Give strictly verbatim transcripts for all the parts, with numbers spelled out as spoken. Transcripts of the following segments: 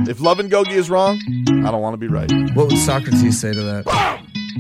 If Love and Gogi is wrong, I don't want to be right. What would Socrates say to that?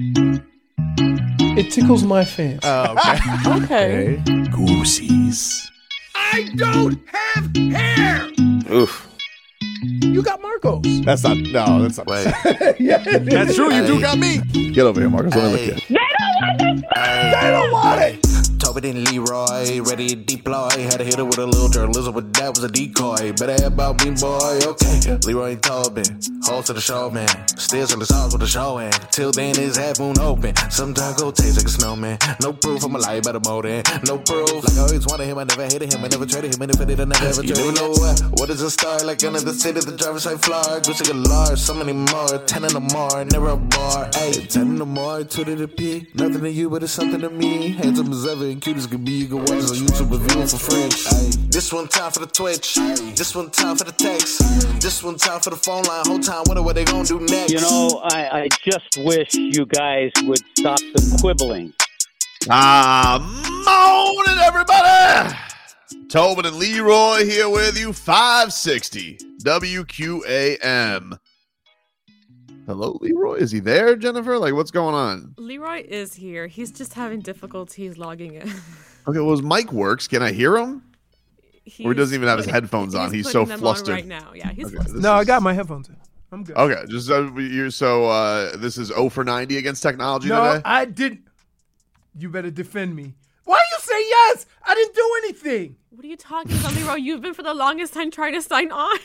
It tickles my fancy. Oh, okay. Okay. Goosies. I don't have hair! Oof. You got Marcos. That's not, no, that's not. Wait. Yeah, That's true, you do got me. Get over here, Marcus. Let me look at you. They don't want it! Tobin and Leroy, ready to deploy. Had to hit her with a little journalism, but that was a decoy. Better have about me, boy. Okay, Leroy and Tobin, hold to the show, man. Still in the songs with the show, and till then it's half moon open. Sometimes go taste like a snowman. No proof, I'm a lie about a motor. No proof, like I always wanted him. I never hated him. I never traded him. And if I did, I never ever traded him. You never know what. What is a star? Like another city, the driver's side floor. Gucci large, so many more. Ten in the more, never a bar. Hey, ten in the more, two to the P. Nothing to you, but it's something to me. Handsome as ever and cute as can be. You can watch us on YouTube and view it for free. Ay. This one time for the Twitch. Ay. This one time for the text. This one time for the phone line. Whole time wonder what they gonna do next. You know, I, I just wish you guys would stop the quibbling. Ah, morning, everybody. Tobin and Leroy here with you. five sixty W Q A M. Hello, Leroy. Is he there, Jennifer? Like, what's going on? Leroy is here. He's just having difficulties logging in. Okay, well, his mic works. Can I hear him? He's Or he doesn't even have his putting- headphones on. He's so putting them on flustered. right now. Yeah, he's Okay, flustered. this No, I is- got my headphones in. I'm good. Okay, just uh, you. So uh, this is zero for ninety against technology No, today. I didn't. You better defend me. Why you say yes? I didn't do anything. What are you talking about, Leroy? You've been for the longest time trying to sign on.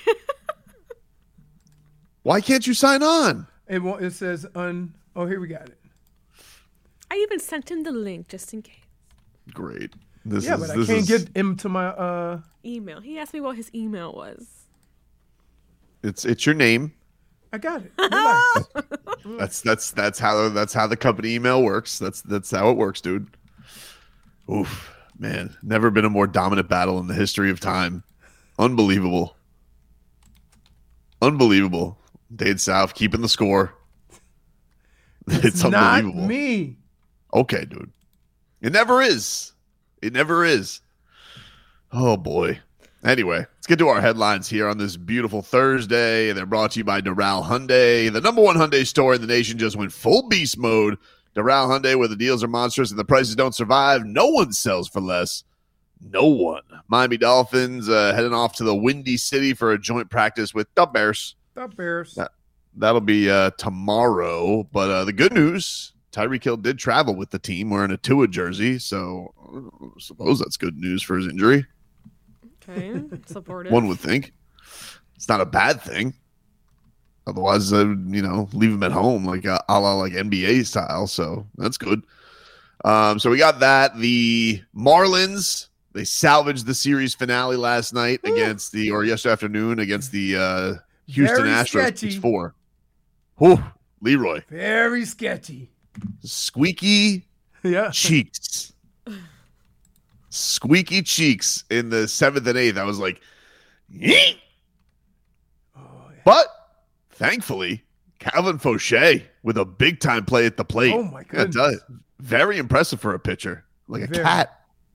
Why can't you sign on? It won't, it says un. Oh, here we got it. I even sent him the link just in case. Great. This Yeah, is, but I this can't is, get him to my. uh Email. He asked me what his email was. It's it's your name. I got it. Relax. That's that's that's how that's how the company email works. That's that's how it works, dude. Oof, man, never been a more dominant battle in the history of time. Unbelievable, unbelievable. Dade South keeping the score. It's, It's not unbelievable. me. Okay, dude. It never is. It never is. Oh boy. Anyway, let's get to our headlines here on this beautiful Thursday. They're brought to you by Doral Hyundai. The number one Hyundai store in the nation just went full beast mode. Doral Hyundai, where the deals are monstrous and the prices don't survive. No one sells for less. No one. Miami Dolphins uh, heading off to the Windy City for a joint practice with the Bears. The Bears. That, that'll be uh, tomorrow. But uh, the good news, Tyreek Hill did travel with the team wearing a Tua jersey. So I suppose that's good news for his injury. Okay, supportive. One would think. It's not a bad thing. Otherwise, uh, you know, leave him at home like uh, a la like N B A style. So that's good. Um, so we got that. The Marlins, they salvaged the series finale last night Ooh. against the, or yesterday afternoon against the uh, Houston Very Astros. sketchy. It's four. Whew, Leroy. Very sketchy. Squeaky Yeah. cheeks. Squeaky cheeks in the seventh and eighth. I was like, yeet. Oh, yeah. But thankfully, Calvin Fauché with a big time play at the plate. Oh, my I gotta tell you, very impressive for a pitcher, like a Very. cat.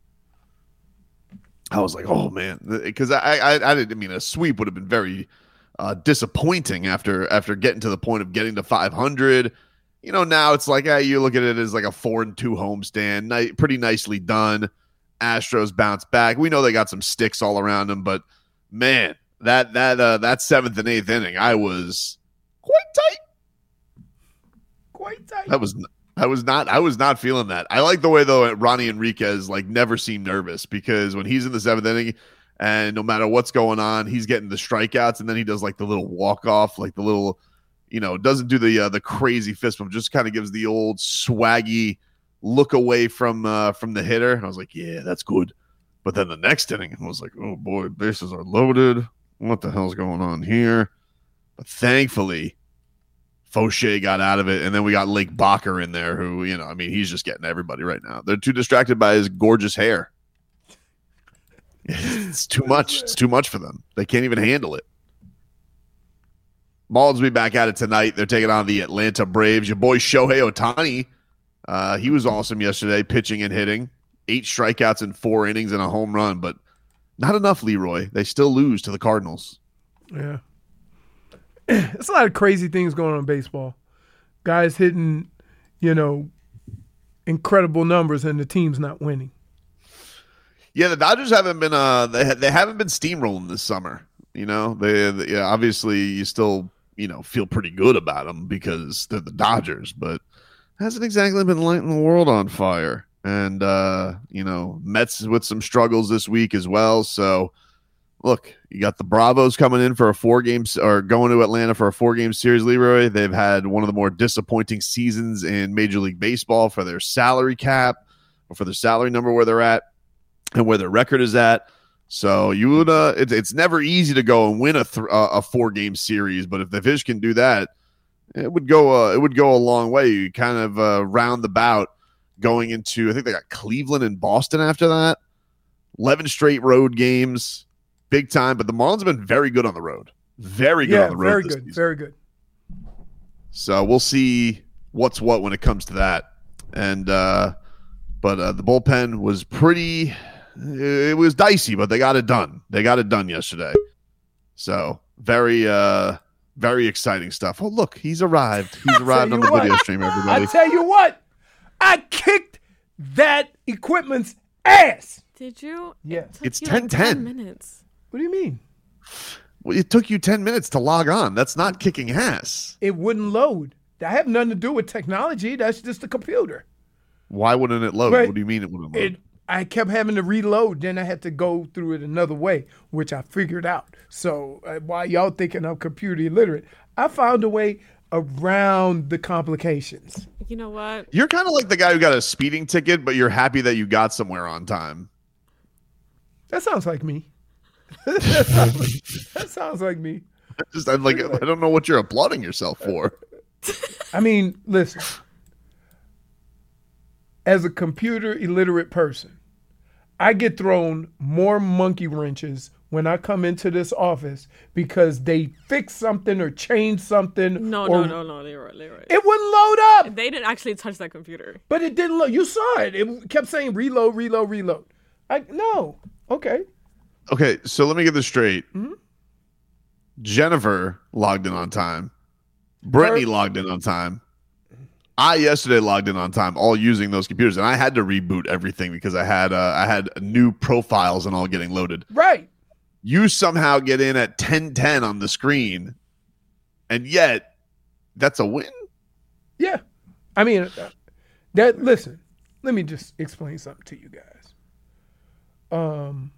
I was like, oh man, because I, I I didn't I mean a sweep would have been very uh, disappointing after after getting to the point of getting to five hundred. You know, now it's like eh, you look at it as like a four and two homestand, Ni- pretty nicely done. Astros bounce back. We know they got some sticks all around them, but man, that that uh, that seventh and eighth inning, I was quite tight. Quite tight. That was I was not I was not feeling that. I like the way though Ronnie Enriquez like never seemed nervous because when he's in the seventh inning and no matter what's going on, he's getting the strikeouts and then he does like the little walk off, like the little, you know, doesn't do the uh, the crazy fist bump, just kind of gives the old swaggy look away from uh, from the hitter. And I was like, yeah, that's good. But then the next inning, I was like, oh boy, bases are loaded. What the hell's going on here? But thankfully, Fauché got out of it, and then we got Lake Bacher in there, who, you know, I mean, he's just getting everybody right now. They're too distracted by his gorgeous hair. It's too much. It's too much for them. They can't even handle it. Marlins will be back at it tonight. They're taking on the Atlanta Braves. Your boy Shohei Ohtani, uh, he was awesome yesterday, pitching and hitting. Eight strikeouts in four innings and a home run, but not enough, Leroy. They still lose to the Cardinals. Yeah. it's a lot of crazy things going on in baseball. Guys hitting, you know, incredible numbers and the team's not winning. Yeah, the Dodgers haven't been uh they they haven't been steamrolling this summer. You know, they, they yeah, obviously you still, you know, feel pretty good about them because they're the Dodgers, but hasn't exactly been lighting the world on fire. And uh, you know, Mets with some struggles this week as well. So look, you got the Bravos coming in for a four games or going to Atlanta for a four game series, Leroy. They've had one of the more disappointing seasons in Major League Baseball for their salary cap or for their salary number where they're at and where their record is at. So you would, uh, it, it's never easy to go and win a th- a four game series, but if the Fish can do that, it would go, uh, it would go a long way. You kind of uh, round the bout going into, I think they got Cleveland and Boston after that, eleven straight road games, big time. But the Marlins have been very good on the road, very good Yeah, on the road. very this good, season. very good. So we'll see what's what when it comes to that. And uh, but uh, the bullpen was pretty. It was dicey, but they got it done. They got it done yesterday. So very, uh, very exciting stuff. Oh, look, he's arrived. He's arrived on the what. video stream, everybody. I tell you what, I kicked that equipment's ass. Did you? Yes. It took It's you like ten ten. minutes. What do you mean? Well, it took you ten minutes to log on. That's not kicking ass. It wouldn't load. That have nothing to do with technology. That's just the computer. Why wouldn't it load? Right. What do you mean it wouldn't load? It. I kept having to reload. Then I had to go through it another way, which I figured out. So uh, while y'all thinking I'm computer illiterate, I found a way around the complications. You know what? You're kind of like the guy who got a speeding ticket, but you're happy that you got somewhere on time. That sounds like me. that, sounds like, that sounds like me. Just I'm like, I don't know what you're applauding yourself for. I mean, listen. As a computer illiterate person, I get thrown more monkey wrenches when I come into this office because they fix something or change something. No, or no, no, no, Leroy, Leroy. It wouldn't load up. They didn't actually touch that computer. But it didn't load. You saw it. It kept saying reload, reload, reload. I no. Okay. Okay, so let me get this straight. Mm-hmm. Jennifer logged in on time. Brittany Her- logged in on time. I yesterday logged in on time, all using those computers, and I had to reboot everything because I had uh, I had new profiles and all getting loaded. Right. You somehow get in at ten ten on the screen, and yet that's a win. Yeah. I mean, uh, that. Listen, let me just explain something to you guys. Um,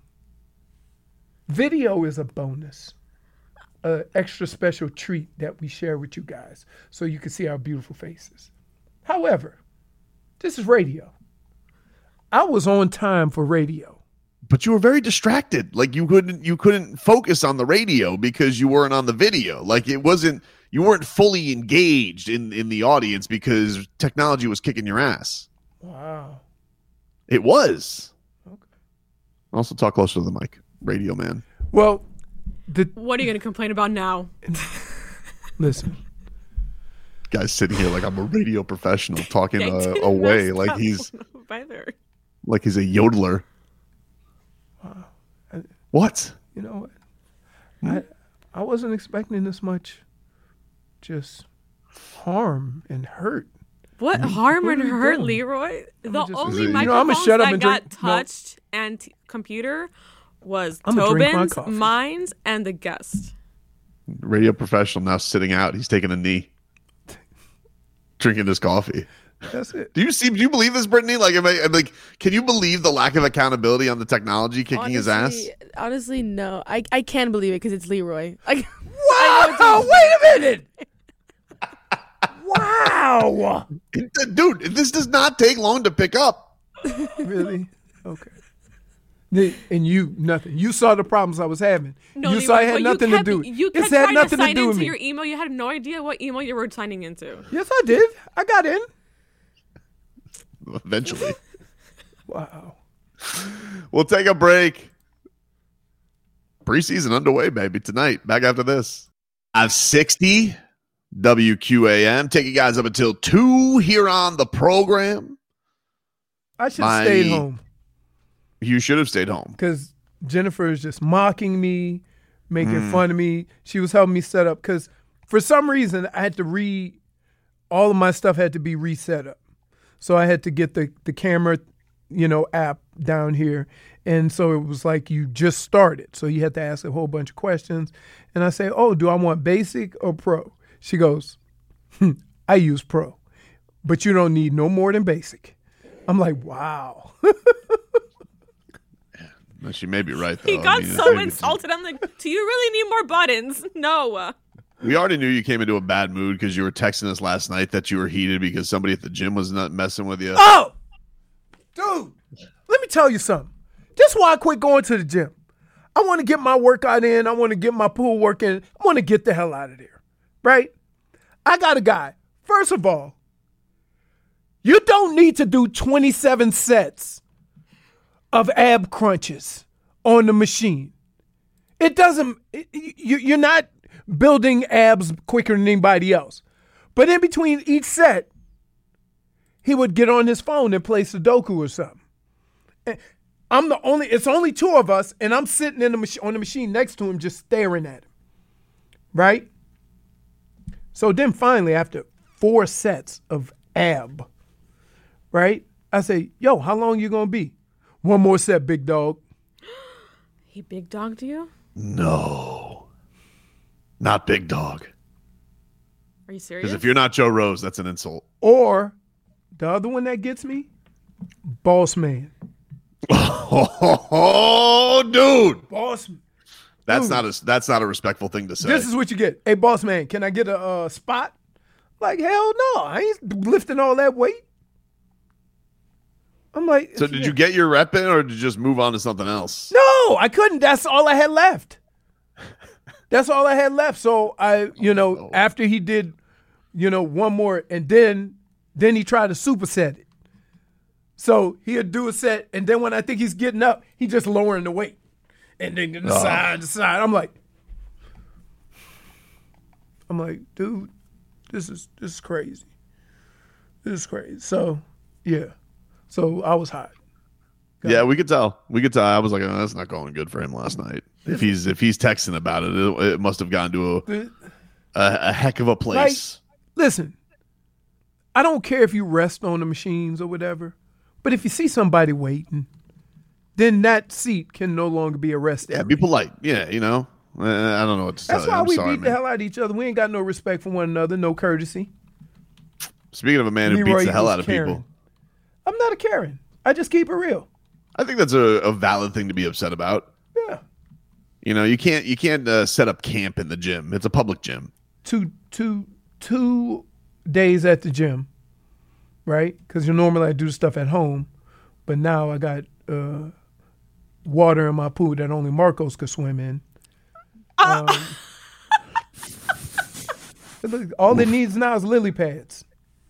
video is a bonus, an extra special treat that we share with you guys, so you can see our beautiful faces. However, this is radio. I was on time for radio. But you were very distracted. Like you couldn't you couldn't focus on the radio because you weren't on the video. Like it wasn't you weren't fully engaged in, in the audience because technology was kicking your ass. Wow. It was. Okay. Also talk closer to the mic. Radio man. Well, the What are you going to complain about now? listen. Guy's sitting here like I'm a radio professional talking Yeah, I uh, didn't away mess like up he's either. like he's a yodeler. Wow. I- What? You know what? I I wasn't expecting this much just harm and hurt. What harm what and are we hurt, doing? Leroy? The just- only You know, I'ma microphones shut up that and got drink- no. touched and t- computer was I'ma drink my Tobin's, coffee. mine's, and the guest. Radio professional now sitting out. He's taking a knee. Drinking his coffee. That's it. Do you see? Do you believe this, Brittany? Like, am I, like, can you believe the lack of accountability on the technology kicking his ass? Honestly- Honestly, no. I, I can believe it because it's Leroy. Like, Wow! Wait a minute! Wow! It- dude, this does not take long to pick up. Really? Okay. The- And you, nothing. You saw the problems I was having. No, you Leroy, saw it had but nothing you kept, to do. You It's kept had trying to nothing to sign do with into me. your email. You had no idea what email you were signing into. Yes, I did. I got in. Eventually, Wow. we'll take a break. Preseason underway, baby. Tonight, back after this. I have sixty W Q A M. Take you guys up until two here on the program. I should My- have stayed home You should have stayed home. because Jennifer is just mocking me, making Mm. fun of me. She was helping me set up because for some reason, I had to re, all of my stuff had to be reset up. So I had to get the, the camera, you know, app down here. And so it was like you just started. So you had to ask a whole bunch of questions. And I say, oh, do I want basic or pro? She goes, hmm, I use pro, but you don't need no more than basic. I'm like, wow. No, she may be right, though. He got I mean, so it's- insulted. I'm like, do you really need more buttons? No. We already knew you came into a bad mood because you were texting us last night that you were heated because somebody at the gym was not messing with you. Oh, dude, let me tell you something. This is why I quit going to the gym. I want to get my workout in. I want to get my pool work in. I want to get the hell out of there, right? I got a guy. First of all, you don't need to do twenty-seven sets of ab crunches on the machine. It doesn't, it, you, you're not building abs quicker than anybody else. But in between each set, he would get on his phone and play Sudoku or something. And I'm the only, it's only two of us, and I'm sitting in the mach- on the machine next to him just staring at him. Right? So then finally, after four sets of ab, right, I say, yo, how long you going to be? One more set, big dog. He big dogged you? No. Not big dog. Are you serious? Because if you're not Joe Rose, that's an insult. Or the other one that gets me, boss man. Oh, dude. Boss. That's Dude. not a that's not a respectful thing to say. This is what you get. Hey, boss man, can I get a uh, spot? Like, hell no. I ain't lifting all that weight. I'm like, so did you get your rep in or did you just move on to something else? No, I couldn't. That's all I had left. That's all I had left. So I, you know, Oh. after he did, you know, one more, and then then he tried to superset it. So he'd do a set, and then when I think he's getting up, he just lowering the weight. And then to the Oh. side, to the side. I'm like, I'm like, dude, this is this is crazy. This is crazy. So, yeah. So I was hot. Yeah, we could tell. We could tell. I was like, oh, that's not going good for him last night. If he's if he's texting about it, it, it must have gone to a, a a heck of a place. Like, listen, I don't care if you rest on the machines or whatever, but if you see somebody waiting, then that seat can no longer be a rest Yeah, area. be polite. Yeah, you know. Uh, I don't know what to That's tell why you. I'm we sorry, beat the man. hell out of each other. We ain't got no respect for one another, no courtesy. Speaking of a man who Leroy beats the hell was out of Karen. people, I'm not a Karen. I just keep it real. I think that's a, a valid thing to be upset about. Yeah. You know, you can't you can't uh, set up camp in the gym. It's a public gym. Two, two, two days at the gym, right? Because you normally I do stuff at home, but now I got uh, water in my pool that only Marcos could swim in. Um, look, all it needs now is lily pads.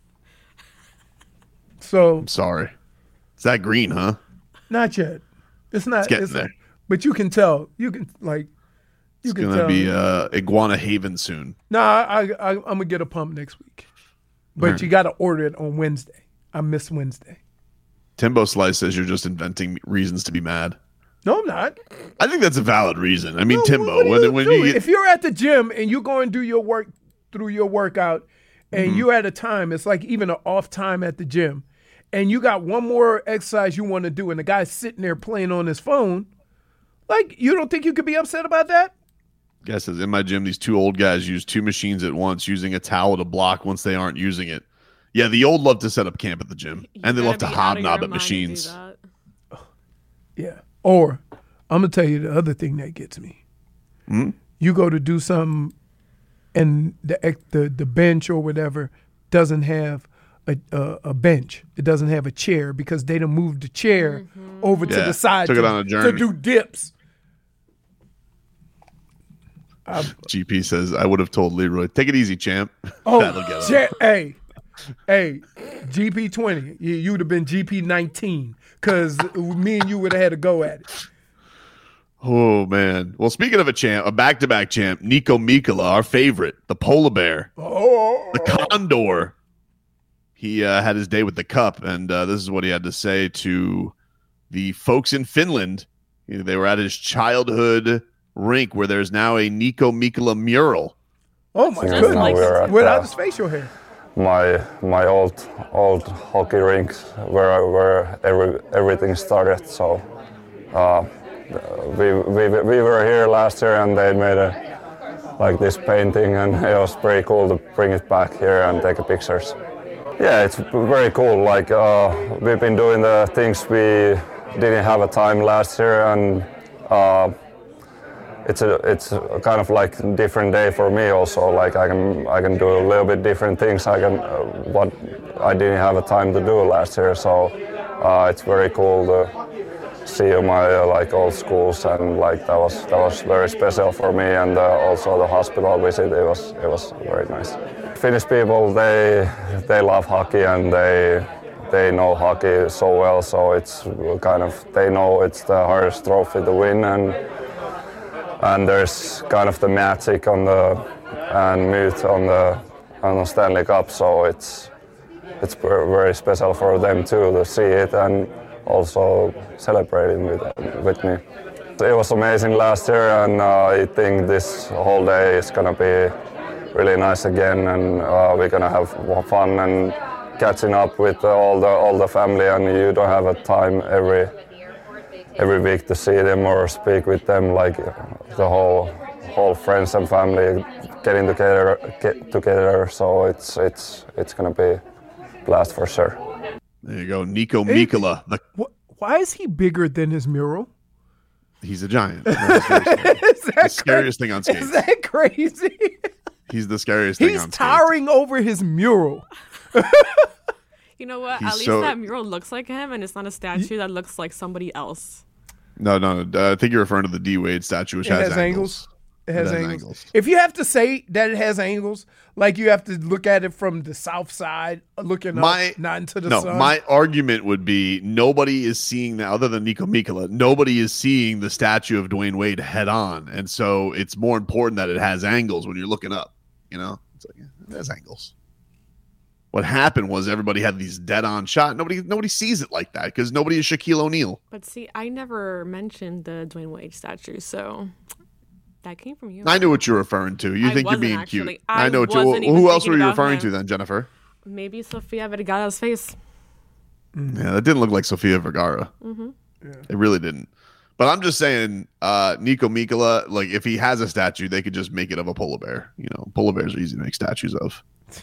So I'm sorry. It's that green, huh? not yet. It's not. It's getting there. But you can tell. You can like. You It's can gonna tell. be uh, Iguana Haven soon. Nah, I, I, I'm gonna get a pump next week. But Alright. you got to order it on Wednesday. I miss Wednesday. Timbo Slice says you're just inventing reasons to be mad. No, I'm not. I think that's a valid reason. I mean, No, Timbo, what do when you when do? you get, if you're at the gym and you go and do your work through your workout, and Mm-hmm. you're at a time, it's like even an off time at the gym, and you got one more exercise you want to do, and the guy's sitting there playing on his phone, like you don't think you could be upset about that? guy says in my gym, these two old guys use two machines at once, using a towel to block once they aren't using it. Yeah, the old love to set up camp at the gym, You and they love gotta to be out of your hobnob at mind to do machines. that. Yeah. Or I'm gonna tell you the other thing that gets me. Hmm? You go to do something, and the ex- the the bench or whatever doesn't have a a, a bench. It doesn't have a chair because they done moved the chair over to Yeah, the side took to, it on a to journey. do dips. G P says I would have told Leroy, take it easy, champ. Oh, That'll get him. cha- hey, hey, G P twenty. You, you would have been G P nineteen because me and you would have had to go at it. Oh man. Well, speaking of a champ, a back-to-back champ, Nico Mikkola, our favorite, the polar bear, Oh, the condor. He uh, had his day with the cup, and uh, this is what he had to say to the folks in Finland. You know, they were at his childhood rink where there's now a Nico Mikkola mural. Oh my Just goodness! like his- Without uh, his facial hair. my my old old hockey rink where where every, everything started. So uh, we, we we were here last year and they made a like this painting and it was pretty cool to bring it back here and take pictures. Yeah, it's very cool. Like uh, we've been doing the things we didn't have a time last year and. Uh, It's a it's a kind of like different day for me also. Like I can I can do a little bit different things. I can uh, what I didn't have a time to do last year. So uh, it's very cool to see my uh, like old schools and like that was that was very special for me. And uh, also the hospital visit. It was it was very nice. Finnish people they they love hockey and they they know hockey so well. So it's kind of they know it's the hardest trophy to win and. And there's kind of the magic on the and myth on the on the Stanley Cup, so it's it's very special for them too to see it and also celebrating with with me. It was amazing last year, and uh, I think this whole day is gonna be really nice again, and uh, we're gonna have fun and catching up with all the all the family, and you don't have a time every. every week to see them or speak with them, like the whole whole friends and family getting together get together. So it's it's it's gonna be a blast for sure. There you go, Nico Mikkola. The, Why is he bigger than his mural? He's a giant. No, he's the scariest thing on skates. Is that crazy? He's the scariest thing He's on skates. towering over his mural. You know what? He's At least so- that mural looks like him, and it's not a statue that looks like somebody else. No, no, uh, I think you're referring to the D Wade statue, which It has, has angles. It has, has angles. angles. If you have to say that it has angles, like you have to look at it from the south side, looking My up, not into the no, sun. my argument would be nobody is seeing that other than Nico Mikkola. Nobody is seeing the statue of Dwayne Wade head on, and so it's more important that it has angles when you're looking up. You know, it's like yeah, it has angles. What happened was everybody had these dead-on shot. Nobody, nobody sees it like that because nobody is Shaquille O'Neal. But see, I never mentioned the Dwayne Wade statue, so that came from you. I knew what you're referring to. You I think you're wasn't being actually. cute. I, I know what you. wasn't even Who else were thinking you about referring him. to then, Jennifer? Maybe Sofia Vergara's face. Yeah, that didn't look like Sofia Vergara. Mm-hmm. It really didn't. But I'm just saying, uh, Nico Mikkola, like if he has a statue, they could just make it of a polar bear. You know, polar bears are easy to make statues of.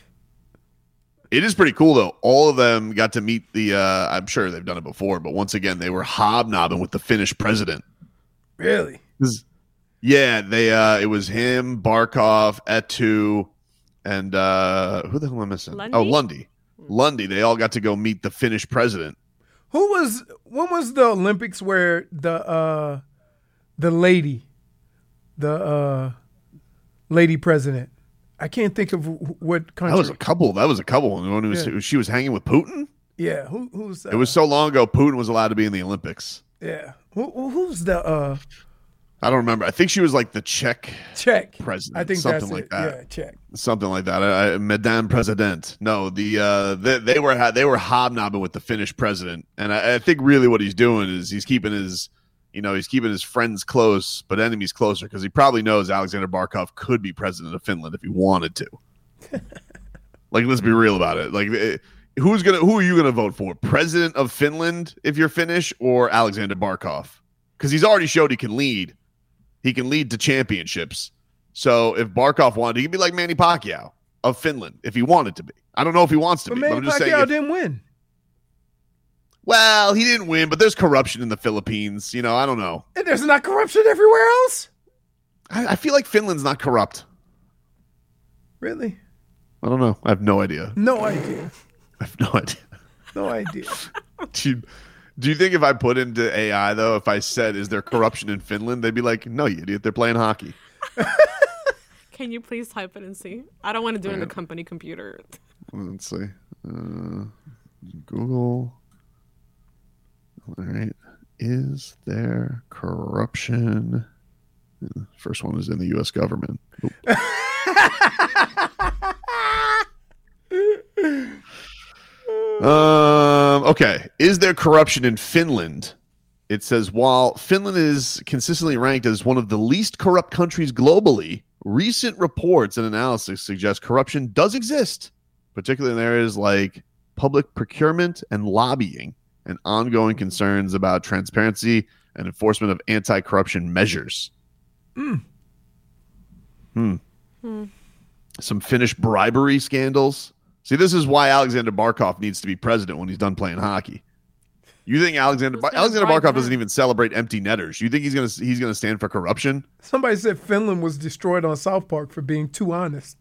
It is pretty cool though. All of them got to meet the. Uh, I'm sure they've done it before, but once again, they were hobnobbing with the Finnish president. Really? Yeah, they. Uh, it was him, Barkov, Etu, and uh, who the hell am I missing? Lundy? Oh, Lundy. Lundy. They all got to go meet the Finnish president. Who was? When was the Olympics where the uh, the lady, the uh, lady president? I can't think of wh- what country. That was a couple. That was a couple. When it was, Yeah. she was hanging with Putin. Yeah, who who's? Uh, It was so long ago. Putin was allowed to be in the Olympics. Yeah, who, who- who's the uh, I don't remember. I think she was like the Czech Czech president. I think something that's like it. that. Yeah, Czech. Something like that. I, I, Madame President. No, the uh, they, they were they were hobnobbing with the Finnish president, and I, I think really what he's doing is he's keeping his, you know, he's keeping his friends close but enemies closer because he probably knows Alexander Barkov could be president of Finland if he wanted to. Like, let's be real about it. Like, eh, who's gonna who are you gonna vote for? President of Finland if you're Finnish, or Alexander Barkov? Because he's already showed he can lead. He can lead to championships. So if Barkov wanted, he could be like Manny Pacquiao of Finland if he wanted to be. I don't know if he wants to But be. Manny But I'm just Pacquiao saying. if- didn't win. well, he didn't win, but there's corruption in the Philippines. You know, I don't know. And there's not corruption everywhere else. I, I feel like Finland's not corrupt. Really? I don't know. I have no idea. No idea. I have no idea. No idea. Do you, do you think if I put into A I, though, if I said, is there corruption in Finland, they'd be like, no, you idiot, they're playing hockey. Can you please type it and see? I don't want to do it in the company computer. Let's see. Uh, Google. All right. Is there corruption? First one is in the U S government. um, okay. Is there corruption in Finland? It says, while Finland is consistently ranked as one of the least corrupt countries globally, recent reports and analysis suggest corruption does exist, particularly in areas like public procurement and lobbying, and ongoing concerns about transparency and enforcement of anti-corruption measures. Mm. Hmm. Hmm. Some Finnish bribery scandals. See, this is why Alexander Barkov needs to be president when he's done playing hockey. You think Alexander Bar- Alexander bribe Barkov him? doesn't even celebrate empty netters? You think he's gonna he's gonna stand for corruption? Somebody said Finland was destroyed on South Park for being too honest.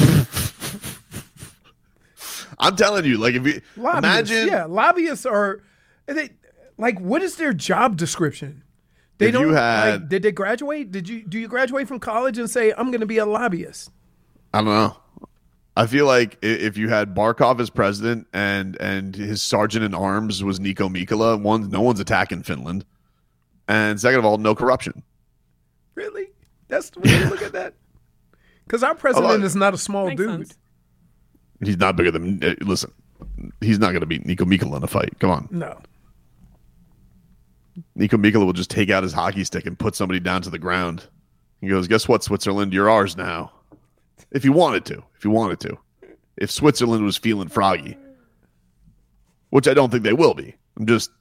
I'm telling you, like if you Lobbyists, imagine, yeah, lobbyists are they like what is their job description? They If don't. you had- like, did they graduate? Did you do you graduate from college and say I'm going to be a lobbyist? I don't know. I feel like i- if you had Barkov as president and and his sergeant in arms was Nico Mikkola, one, no one's attacking Finland, and second of all, no corruption. Really? That's the way you look at that. Because our president Oh, is not a small Makes dude. sense. He's not bigger than. Uh, listen, he's not going to beat Nico Mikkola in a fight. Come on, No. Nico Mikkola will just take out his hockey stick and put somebody down to the ground. He goes, "Guess what, Switzerland? You're ours now." If he wanted to, if he wanted to, if Switzerland was feeling froggy, which I don't think they will be. I'm just.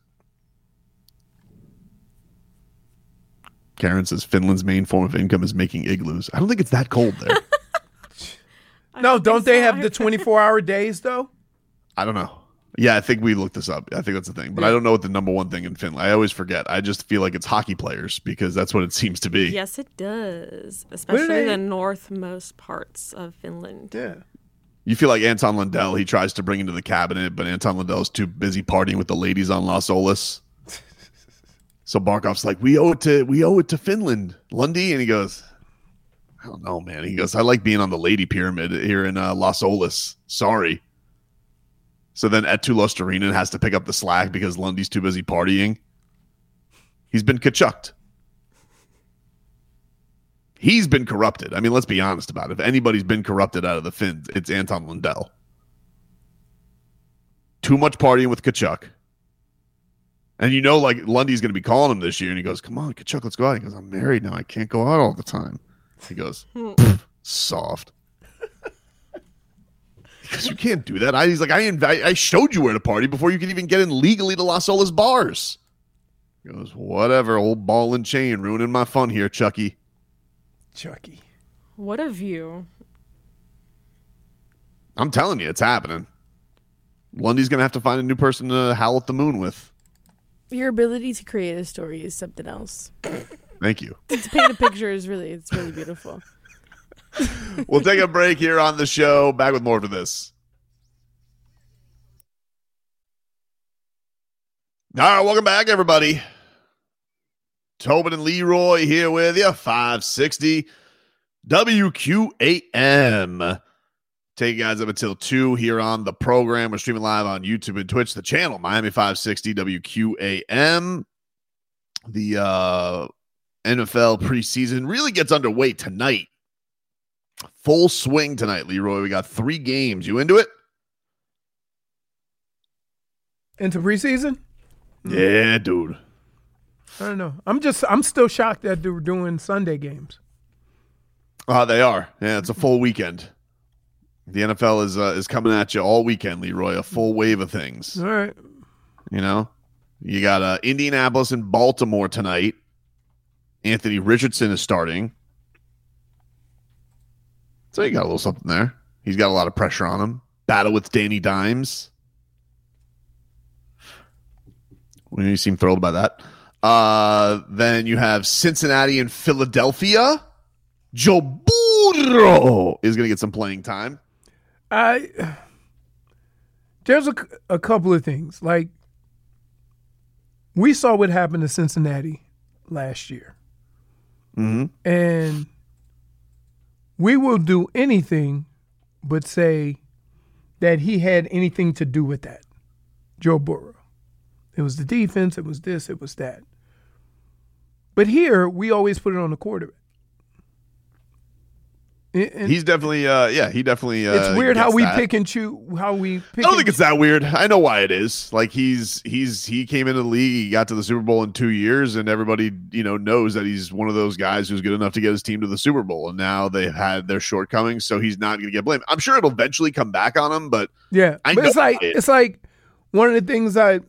Karen says Finland's main form of income is making igloos. I don't think it's that cold there. No, don't they so. have the twenty-four hour days though? I don't know. Yeah, I think we looked this up. I think that's the thing. But I don't know what the number one thing in Finland. I always forget. I just feel like it's hockey players because that's what it seems to be. Yes, it does. Especially they- the northmost parts of Finland. Yeah. You feel like Anton Lundell, he tries to bring into the cabinet, but Anton Lundell's too busy partying with the ladies on Las Olas. So Barkov's like, we owe it to we owe it to Finland, Lundy, and he goes, I don't know, man. He goes, I like being on the lady pyramid here in uh, Las Olas. Sorry. So then Eetu Luostarinen has to pick up the slack because Lundy's too busy partying. He's been kachucked. He's been corrupted. I mean, let's be honest about it. If anybody's been corrupted out of the Finns, it's Anton Lundell. Too much partying with Kachuk. And you know, like, Lundy's going to be calling him this year, and he goes, come on, Kachuk, let's go out. He goes, I'm married now. I can't go out all the time. He goes, soft. Because you can't do that. I, he's like, I, inv- I showed you where to party before you could even get in legally to Las Olas bars. He goes, whatever, old ball and chain, ruining my fun here, Chucky. Chucky. What a view. I'm telling you, it's happening. Lundy's going to have to find a new person to howl at the moon with. Your ability to create a story is something else. Thank you. To paint a picture is really, it's really beautiful. We'll take a break here on the show. Back with more for this. All right, welcome back, everybody. Tobin and Leroy here with you, five sixty W Q A M. Take you guys up until two here on the program. We're streaming live on YouTube and Twitch, the channel, Miami five sixty W Q A M. The uh, N F L preseason really gets underway tonight. Full swing tonight, Leroy. We got three games. You into it? Into preseason? Yeah, dude. I don't know. I'm just I'm still shocked that they were doing Sunday games. Oh, they are. Yeah, it's a full weekend. The N F L is uh, is coming at you all weekend, Leroy. A full wave of things. All right. You know, you got uh, Indianapolis and Baltimore tonight. Anthony Richardson is starting. So you got a little something there. He's got a lot of pressure on him. Battle with Danny Dimes. Well, you seem thrilled by that. Uh, then you have Cincinnati and Philadelphia. Joe Burrow is going to get some playing time. I there's a, a couple of things. Like, we saw what happened to Cincinnati last year. Mm-hmm. And we will do anything but say that he had anything to do with that. Joe Burrow. It was the defense, it was this, it was that. But here, we always put it on the quarterback. And he's definitely, uh, yeah, he definitely. Uh, it's weird how gets we that. pick and choose. How we. Pick I don't and think it's that weird. I know why it is. Like he's he's he came into the league, he got to the Super Bowl in two years, and everybody you know knows that he's one of those guys who's good enough to get his team to the Super Bowl. And now they had their shortcomings, so he's not going to get blamed. I'm sure it'll eventually come back on him, but Yeah, I but it's know like it. it's like one of the things I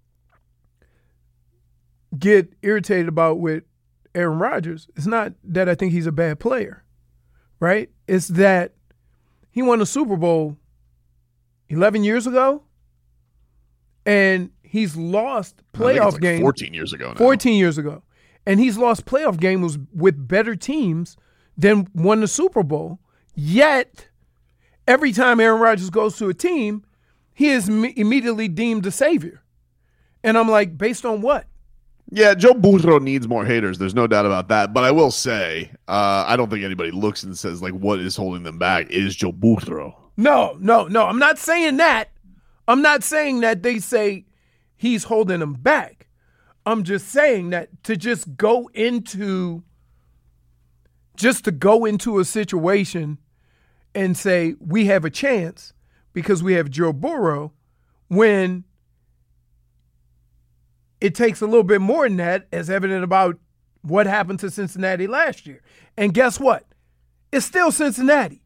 get irritated about with Aaron Rodgers. It's not that I think he's a bad player, right? It's that he won a Super Bowl eleven years ago, and he's lost I think it's playoff like games fourteen years ago now. fourteen years ago, and he's lost playoff games with better teams than won the Super Bowl. Yet, every time Aaron Rodgers goes to a team, he is m- immediately deemed a savior. And I'm like, based on what? Yeah, Joe Burrow needs more haters. There's no doubt about that. But I will say, uh, I don't think anybody looks and says, like, what is holding them back is Joe Burrow. No, no, no. I'm not saying that. I'm not saying that they say he's holding them back. I'm just saying that to just go into, just to go into a situation and say we have a chance because we have Joe Burrow when it takes a little bit more than that, as evident about what happened to Cincinnati last year. And guess what? It's still Cincinnati.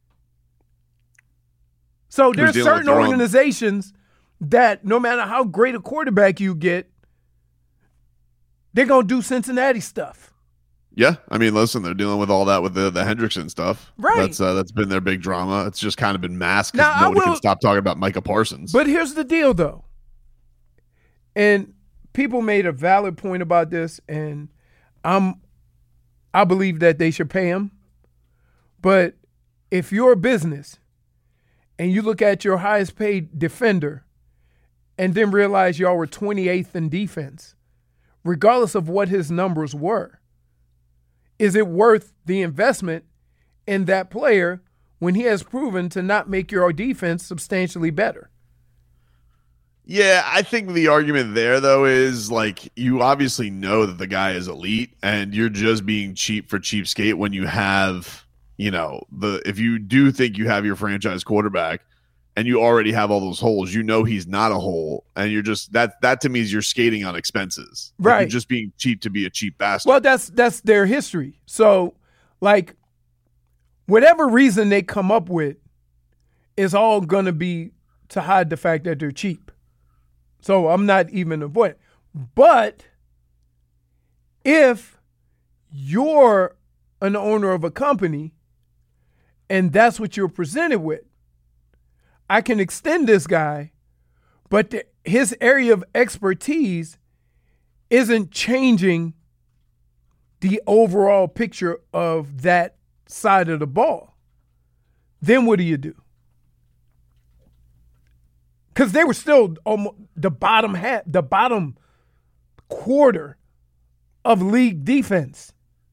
So Who's there's dealing with certain their own- organizations that no matter how great a quarterback you get, they're going to do Cincinnati stuff. Yeah, I mean, listen, they're dealing with all that with the, the Hendrickson stuff. Right. That's uh, that's been their big drama. It's just kind of been masked Now, because I nobody will- can stop talking about Micah Parsons. But here's the deal, though. And people made a valid point about this, and I'm, I believe that they should pay him. But if you're a business and you look at your highest paid defender and then realize y'all were twenty-eighth in defense, regardless of what his numbers were, is it worth the investment in that player when he has proven to not make your defense substantially better? Yeah, I think the argument there, though, is like you obviously know that the guy is elite and you're just being cheap for cheapskate when you have, you know, the if you do think you have your franchise quarterback and you already have all those holes, you know he's not a hole. And you're just that that to me is you're skating on expenses. Like, Right. you're just being cheap to be a cheap bastard. Well, that's that's their history. So, like, whatever reason they come up with is all going to be to hide the fact that they're cheap. So I'm not even avoiding. But if you're an owner of a company and that's what you're presented with, I can extend this guy, but the, his area of expertise isn't changing the overall picture of that side of the ball. Then what do you do? Because they were still almost the bottom half, the bottom quarter of league defense.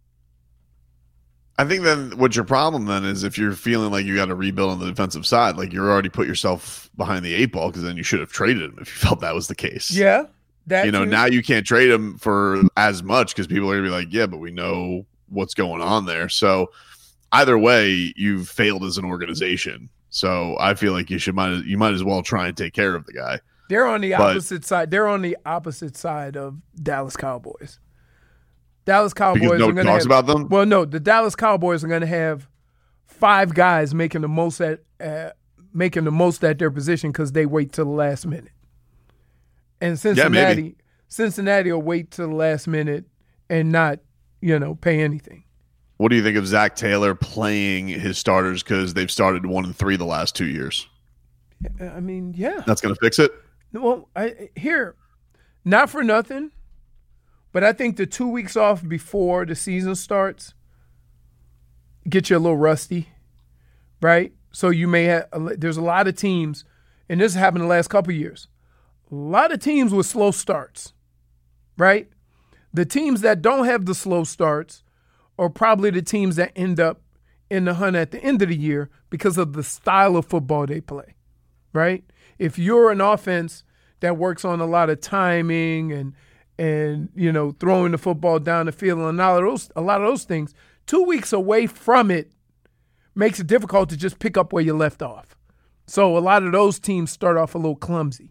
I think then what your problem then is if you're feeling like you got to rebuild on the defensive side, like you're already put yourself behind the eight ball because then you should have traded him if you felt that was the case. Yeah. That you know, too. now you can't trade him for as much because people are going to be like, yeah, but we know what's going on there. So either way, you've failed as an organization. So I feel like you should might you might as well try and take care of the guy. They're on the But- opposite side. They're on the opposite side of Dallas Cowboys. Dallas Cowboys Because no are one going to talks have, about them? Well, no, the Dallas Cowboys are going to have five guys making the most at uh, making the most at their position because they wait till the last minute. And Cincinnati, maybe. Cincinnati will wait till the last minute and not, you know, pay anything. What do you think of Zach Taylor playing his starters because they've started one and three the last two years? I mean, yeah. That's going to fix it? Well, I, here, not for nothing, but I think the two weeks off before the season starts get you a little rusty, right? So you may have, there's a lot of teams, and this has happened the last couple of years, a lot of teams with slow starts, right? The teams that don't have the slow starts are probably the teams that end up in the hunt at the end of the year because of the style of football they play, right? If you're an offense that works on a lot of timing and and you know throwing the football down the field and all of those, a lot of those things, two weeks away from it makes it difficult to just pick up where you left off. So a lot of those teams start off a little clumsy.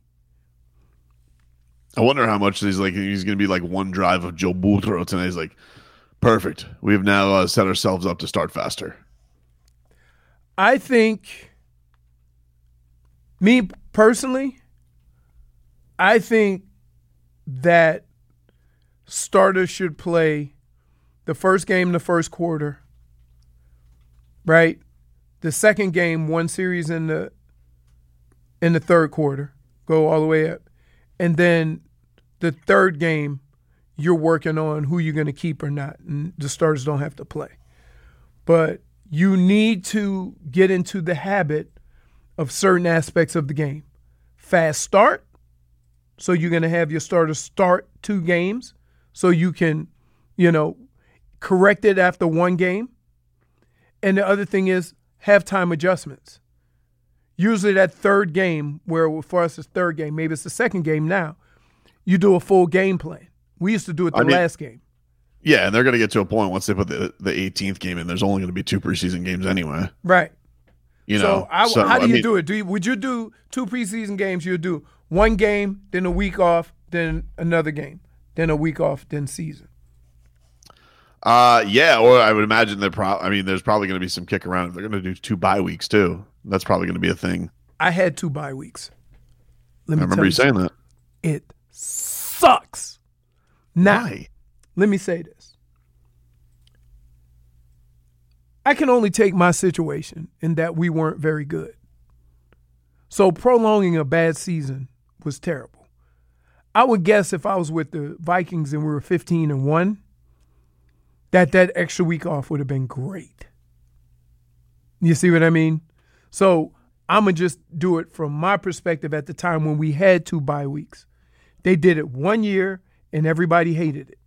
I wonder how much he's like. He's going to be like one drive of Joe Burrow tonight. He's like, perfect. We have now uh, set ourselves up to start faster. I think, me personally, I think that starters should play the first game in the first quarter, right? The second game, one series in the in the third quarter, go all the way up. And then the third game, you're working on who you're going to keep or not, and the starters don't have to play. But you need to get into the habit of certain aspects of the game. Fast start, so you're going to have your starters start two games so you can, you know, correct it after one game. And the other thing is halftime adjustments. Usually that third game, where for us it's third game, maybe it's the second game now, you do a full game plan. We used to do it the I mean, last game. Yeah, and they're going to get to a point once they put the, the eighteenth game in, there's only going to be two preseason games anyway. Right. You so, know, I, so how do I you mean, do it? Do you, would you do two preseason games? You'd do one game, then a week off, then another game, then a week off, then season. Uh, yeah, or I would imagine they're probably. I mean, there's probably going to be some kick around if they're going to do two bye weeks too. That's probably going to be a thing. I had two bye weeks. Let me I remember tell you saying something. that. It sucks. Now, Why? let me say this. I can only take my situation in that we weren't very good. So prolonging a bad season was terrible. I would guess if I was with the Vikings and we were fifteen and one, that that extra week off would have been great. You see what I mean? So I'm going to just do it from my perspective at the time when we had two bye weeks. They did it one year and everybody hated it.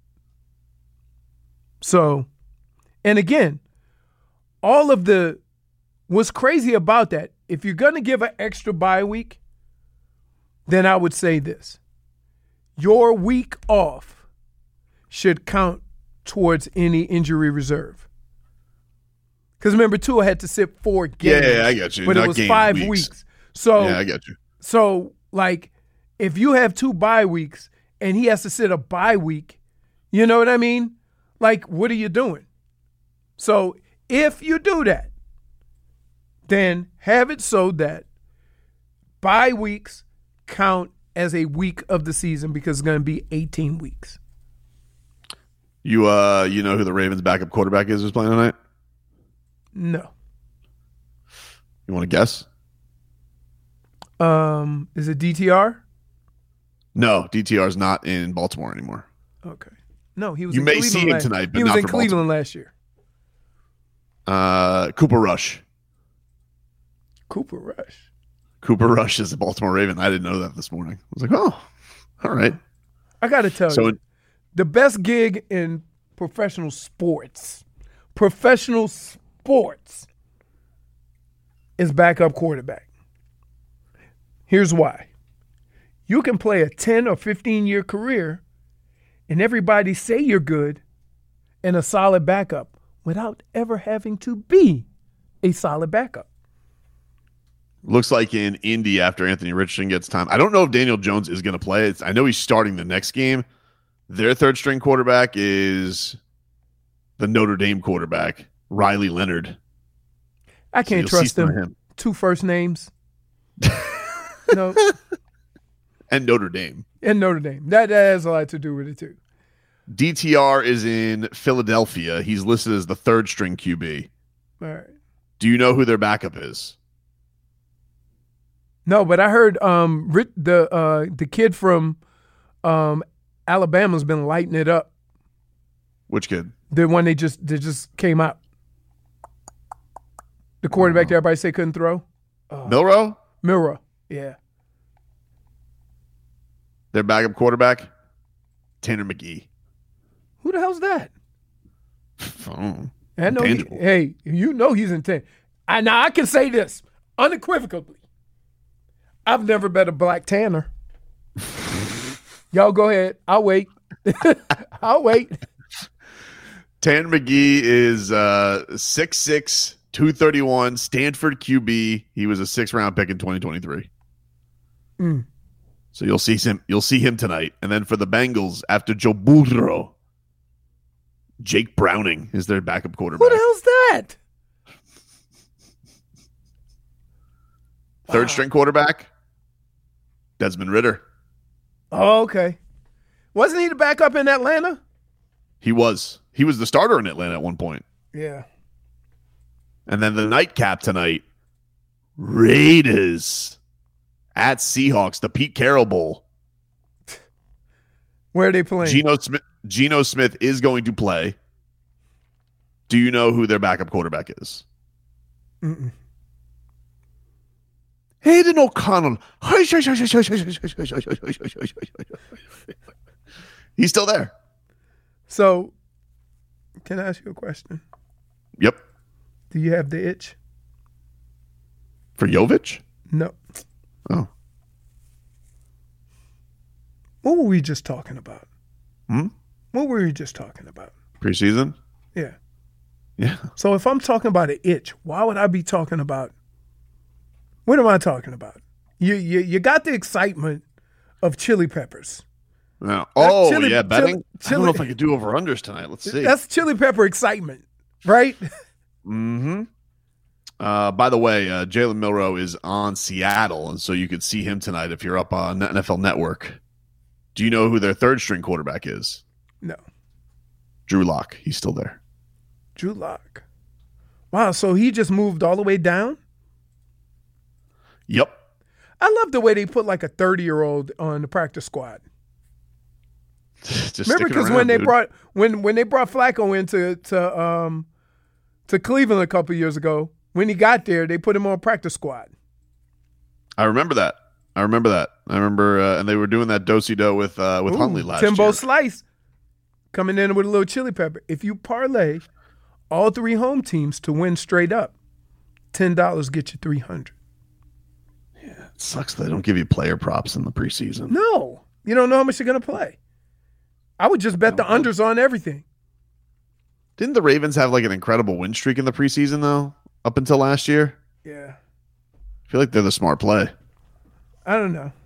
So, and again, all of the, what's crazy about that, if you're going to give an extra bye week, then I would say this. Your week off should count towards any injury reserve. Because remember, Tua had to sit four games. Yeah, yeah, I got you. But Not it was game five weeks. weeks. So, Yeah, I got you. So, like, if you have two bye weeks and he has to sit a bye week, you know what I mean? Like, what are you doing? So, if you do that, then have it so that bye weeks count as a week of the season because it's going to be eighteen weeks. You uh, you know who the Ravens' backup quarterback is who's playing tonight? No. You want to guess? Um, is it D T R? No, D T R is not in Baltimore anymore. Okay. No, he was You in may Cleveland see him last- tonight, but he was not in for Cleveland Baltimore. last year. Uh, Cooper Rush. Cooper Rush. Cooper Rush is a Baltimore Raven. I didn't know that this morning. I was like, oh, all right. I got to tell So you, it- the best gig in professional sports, professional sports, is backup quarterback. Here's why. You can play a ten or fifteen year career and everybody say you're good and a solid backup without ever having to be a solid backup. Looks like in Indy after Anthony Richardson gets time. I don't know if Daniel Jones is going to play. It's, I know he's starting the next game. Their third string quarterback is the Notre Dame quarterback, Riley Leonard. I can't you'll see trust some of them. him. Two first names. No. And Notre Dame. And Notre Dame. That, that has a lot to do with it, too. D T R is in Philadelphia. He's listed as the third string Q B. All right. Do you know who their backup is? No, but I heard um Rit- the uh the kid from um Alabama's been lighting it up. Which kid? The one they just they just came out. The quarterback that everybody say couldn't throw. Uh, Milrow? Milrow. Yeah. Their backup quarterback? Tanner McGee. Who the hell's that? Oh, I know. He, intangible. hey, you know he's intent. I now I can say this unequivocally. I've never bet a black Tanner. Y'all go ahead. I'll wait. I'll wait. Tanner McGee is uh, six six, two thirty-one, Stanford Q B. He was a six-round pick in twenty twenty-three. Mm. So you'll see him. You'll see him tonight. And then for the Bengals, after Joe Burrow, Jake Browning is their backup quarterback. Who the hell's that? Third Wow. string quarterback, Desmond Ridder. Oh, okay. Wasn't he the backup in Atlanta? He was. He was the starter in Atlanta at one point. Yeah. And then the nightcap tonight, Raiders at Seahawks, the Pete Carroll Bowl. Where are they playing? Geno Smith, Geno Smith is going to play. Do you know who their backup quarterback is? Mm-mm. Hayden O'Connell. He's still there. So, can I ask you a question? Yep. Do you have the itch? For Jovic? No. Oh. What were we just talking about? Hmm? What were we just talking about? Preseason? Yeah. Yeah. So if I'm talking about an itch, why would I be talking about? What am I talking about? You you you got the excitement of chili peppers. No. Oh, chili- yeah, betting? chili- I don't know if I could do over-unders tonight. Let's see. That's chili pepper excitement, right? Mm-hmm. Uh, by the way, uh, Jalen Milroe is on Seattle, and so you could see him tonight if you're up on N F L Network. Do you know who their third-string quarterback is? No. Drew Lock. He's still there. Drew Lock. Wow, so he just moved all the way down? Yep. I love the way they put like a thirty-year-old on the practice squad. Just Remember, sticking because around, when they dude. brought when when they brought Flacco into to um to Cleveland a couple years ago, when he got there, they put him on practice squad. I remember that. I remember that. I remember, uh, and they were doing that do-si-do with uh, with Ooh, Huntley last Timbo year. Slice coming in with a little chili pepper. If you parlay all three home teams to win straight up, ten dollars get you three hundred. It sucks they don't give you player props in the preseason. No, you don't know how much you're gonna play. I would just bet the unders on everything. Didn't the Ravens have like an incredible win streak in the preseason though? Up until last year, Yeah, I feel like they're the smart play. I don't know.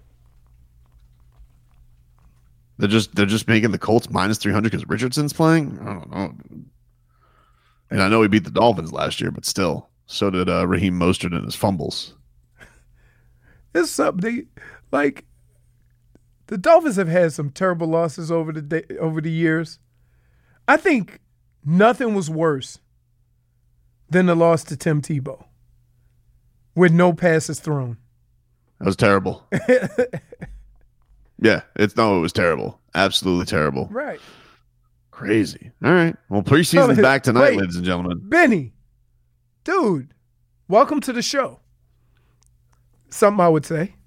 They're just they're just making the Colts minus three hundred because Richardson's playing. I don't know. And I know he beat the Dolphins last year, but still, so did uh, Raheem Mostert and his fumbles. It's something like the Dolphins have had some terrible losses over the day, over the years. I think nothing was worse than the loss to Tim Tebow with no passes thrown. That was terrible. Yeah, it's no, it was terrible. Absolutely terrible. Right. Crazy. All right. Well, preseason's Oh, back tonight, wait. ladies and gentlemen. Benny, dude, welcome to the show. Something I would say.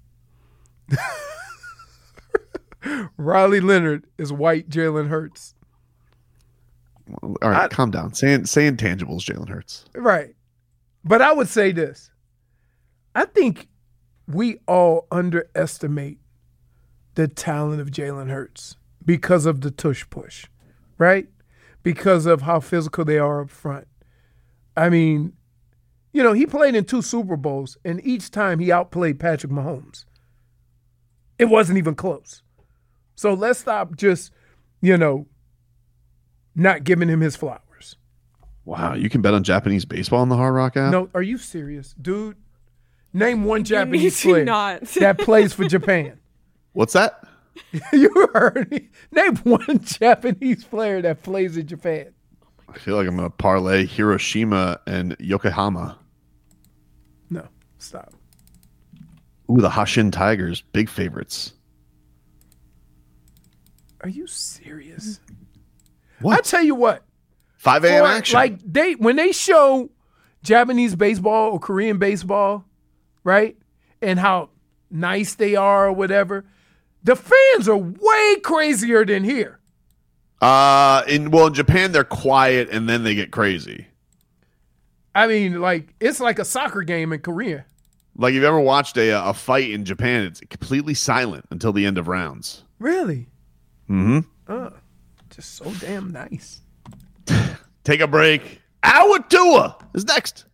Riley Leonard is white Jalen Hurts. All right, I- calm down. Say, say intangibles, Jalen Hurts. Right. But I would say this. I think we all underestimate the talent of Jalen Hurts because of the tush push, right? Because of how physical they are up front. I mean, you know, he played in two Super Bowls, and each time he outplayed Patrick Mahomes. It wasn't even close. So let's stop just, you know, not giving him his flowers. Wow, you can bet on Japanese baseball on the Hard Rock app? No, are you serious? Dude, name one need Japanese to player not. that plays for Japan. What's that? You heard me. Name one Japanese player that plays in Japan. I feel like I'm going to parlay Hiroshima and Yokohama. No, stop. Ooh, the Hashin Tigers, big favorites. Are you serious? What? I tell you what. five a.m. for- action. Like they when they show Japanese baseball or Korean baseball, right? And how nice they are or whatever, the fans are way crazier than here. Uh, in well, in Japan they're quiet and then they get crazy. I mean, like it's like a soccer game in Korea. Like, if you ever watched a a fight in Japan, it's completely silent until the end of rounds. Really? Mm-hmm. Uh, just so damn nice. Take a break. Our Tua is next.